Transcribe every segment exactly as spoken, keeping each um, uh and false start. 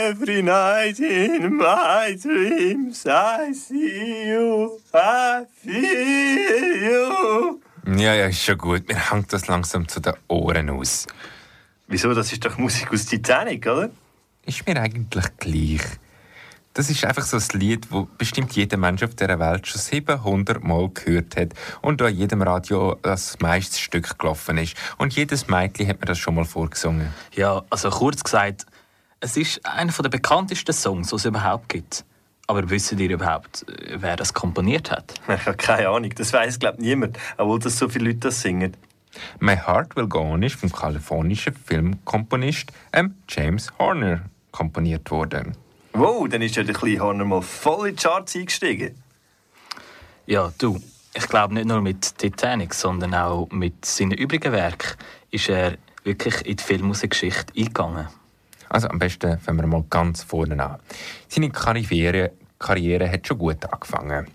Every night in my dreams I see you, I feel you. Ja, ja, ist schon gut. Mir hängt das langsam zu den Ohren aus. Wieso? Das ist doch Musik aus Titanic, oder? Ist mir eigentlich gleich. Das ist einfach so ein Lied, das bestimmt jeder Mensch auf dieser Welt schon siebenhundert Mal gehört hat und an jedem Radio das meiste Stück gelaufen ist. Und jedes Mädchen hat mir das schon mal vorgesungen. Ja, also kurz gesagt, es ist einer der bekanntesten Songs, die es überhaupt gibt. Aber wisst ihr überhaupt, wer das komponiert hat? Ich habe keine Ahnung, das weiss, glaube ich, niemand, obwohl das so viele Leute das singen. «My Heart Will Go On» ist vom kalifornischen Filmkomponist ähm, James Horner komponiert worden. Wow, dann ist ja der kleine Horner mal voll in die Charts eingestiegen. Ja, du, ich glaube nicht nur mit Titanic, sondern auch mit seinen übrigen Werken ist er wirklich in die Filmmusikgeschichte eingegangen. Also am besten fangen wir mal ganz vorne an. Seine Karriere, Karriere hat schon gut angefangen.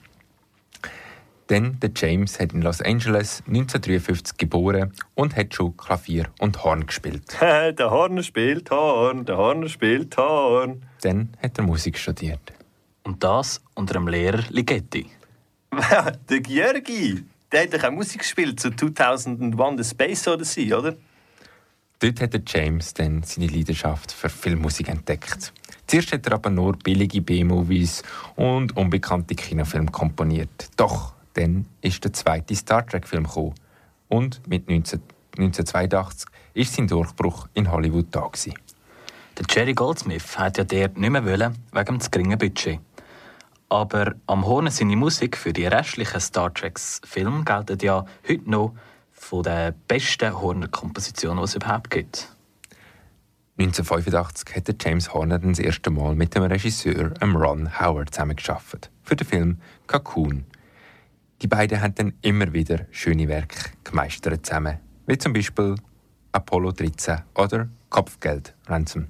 Denn der James hat in Los Angeles neunzehnhundertdreiundfünfzig geboren und hat schon Klavier und Horn gespielt. Der Horner spielt Horn, der Horner spielt Horn. Dann hat er Musik studiert. Und das unter dem Lehrer Ligeti. Der Georgi, der hat doch auch Musik gespielt zu zweitausendeins The Space Odyssey, oder? Dort hat der James dann seine Leidenschaft für Filmmusik entdeckt. Zuerst hat er aber nur billige B-Movies und unbekannte Kinofilme komponiert. Doch dann ist der zweite Star Trek-Film gekommen. Und mit neunzehnhundertzweiundachtzig war sein Durchbruch in Hollywood da gewesen. Der Jerry Goldsmith hat ja dort nicht mehr wollen, wegen des geringen Budgets. Aber am Horner seine Musik für die restlichen Star Trek-Filme gilt ja heute noch von den besten Horner-Kompositionen, die es überhaupt gibt. neunzehnhundertfünfundachtzig hat James Horner das erste Mal mit dem Regisseur Ron Howard zusammengearbeitet für den Film Cocoon. Die beiden haben dann immer wieder schöne Werke gemeistert zusammen, wie zum Beispiel Apollo dreizehn oder Kopfgeld Ransom.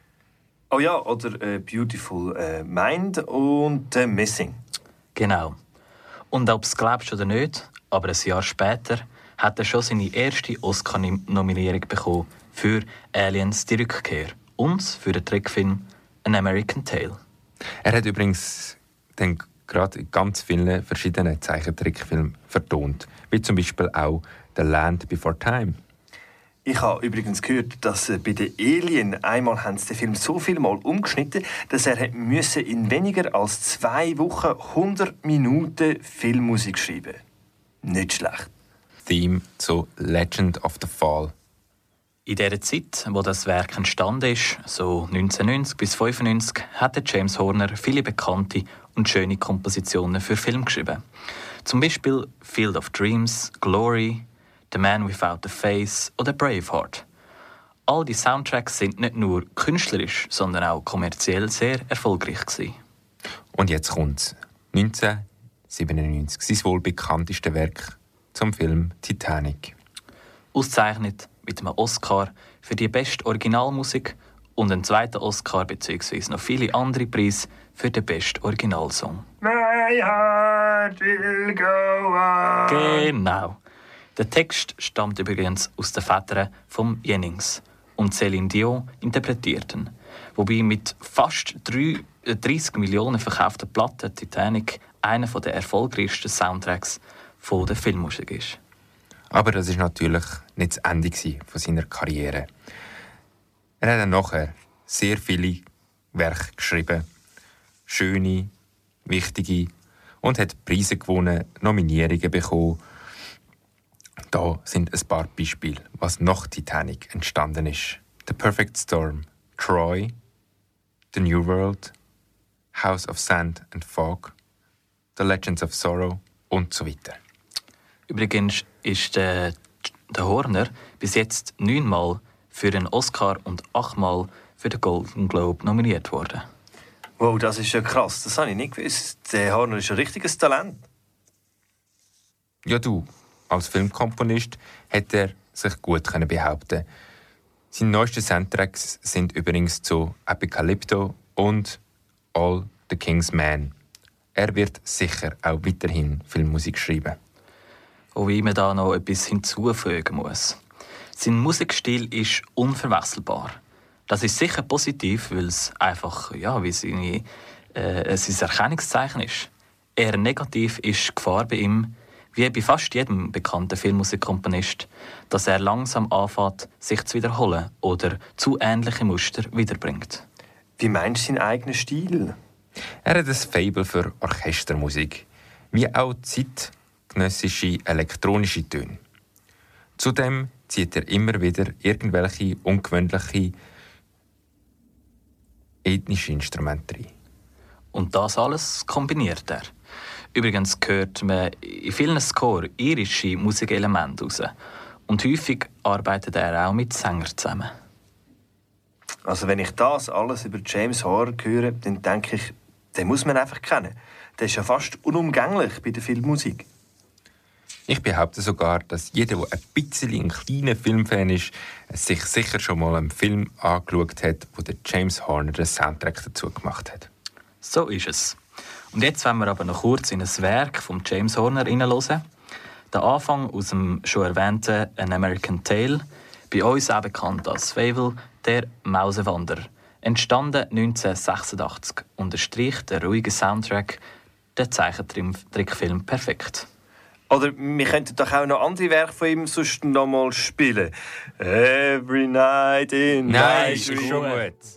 Oh ja, oder äh, Beautiful äh, Mind und äh, Missing. Genau. Und ob du es glaubst oder nicht, aber ein Jahr später hat er schon seine erste Oscar-Nominierung bekommen für Aliens die Rückkehr und für den Trickfilm An American Tale. Er hat übrigens dann gerade in ganz vielen verschiedenen Zeichentrickfilmen vertont, wie zum Beispiel auch «The Land Before Time». Ich habe übrigens gehört, dass äh, bei den Alien einmal haben sie den Film so viel Mal umgeschnitten, dass er müsse in weniger als zwei Wochen hundert Minuten Filmmusik schreiben. Nicht schlecht. Theme zu «Legend of the Fall». In der Zeit, wo das Werk entstanden ist, so neunzehnhundertneunzig bis fünfundneunzig, hat James Horner viele bekannte und schöne Kompositionen für Film geschrieben. Zum Beispiel «Field of Dreams», «Glory», «The Man Without a Face» oder «Braveheart». All die Soundtracks sind nicht nur künstlerisch, sondern auch kommerziell sehr erfolgreich gewesen. Und jetzt kommt's. neunzehnhundertsiebenundneunzig, sein wohl bekannteste Werk zum Film «Titanic». Ausgezeichnet mit einem Oscar für die beste Originalmusik und einen zweiten Oscar bzw. noch viele andere Preise für den besten Originalsong. My heart will go on. Genau. Der Text stammt übrigens aus den Vätern von Jennings und Céline Dion interpretierten, wobei mit fast dreißig Millionen verkauften Platten Titanic einer der erfolgreichsten Soundtracks der Filmmusik ist. Aber das war natürlich nicht das Ende von seiner Karriere. Er hat dann nachher sehr viele Werke geschrieben, schöne, wichtige, und hat Preise gewonnen, Nominierungen bekommen. Da sind ein paar Beispiele, was nach Titanic entstanden ist. «The Perfect Storm», «Troy», «The New World», «House of Sand and Fog», «The Legends of Sorrow» und so weiter. Übrigens ist der, der Horner bis jetzt neunmal für einen Oscar und achtmal für den Golden Globe nominiert worden. Wow, das ist ja krass. Das habe ich nicht gewusst. Der Horner ist ein richtiges Talent. Ja, du, als Filmkomponist hätte er sich gut behaupten. Seine neuesten Soundtracks sind übrigens zu «Apocalypto» und «All the King's Men». Er wird sicher auch weiterhin Filmmusik schreiben. Wobei man da noch etwas hinzufügen muss. Sein Musikstil ist unverwechselbar. Das ist sicher positiv, weil es einfach ja, wie seine, äh, sein Erkennungszeichen ist. Eher negativ ist die Gefahr bei ihm, wie bei fast jedem bekannten Filmmusikkomponist, dass er langsam anfängt, sich zu wiederholen oder zu ähnliche Muster wiederbringt. Wie meinst du seinen eigenen Stil? Er hat ein Faible für Orchestermusik, wie auch zeitgenössische elektronische Töne. Zudem zieht er immer wieder irgendwelche ungewöhnliche ethnische Instrumente rein. Und das alles kombiniert er. Übrigens hört man in vielen Scores irische Musikelemente raus. Und häufig arbeitet er auch mit Sängern zusammen. Also wenn ich das alles über James Horner höre, dann denke ich, den muss man einfach kennen. Der ist ja fast unumgänglich bei der Filmmusik. Ich behaupte sogar, dass jeder, der ein bisschen ein kleiner Filmfan ist, sich sicher schon mal einen Film angeschaut hat, wo der James Horner den Soundtrack dazu gemacht hat. So ist es. Und jetzt wollen wir aber noch kurz in ein Werk von James Horner hineinhören. Der Anfang aus dem schon erwähnten An American Tail, bei uns auch bekannt als Fable, der Mausewanderer. Entstanden neunzehnhundertsechsundachtzig, unterstreicht der ruhige Soundtrack den Zeichentrickfilm perfekt. Oder wir könnten doch auch noch andere Werke von ihm sonst noch mal spielen. Every night in Nein, my ist dream. schon gut.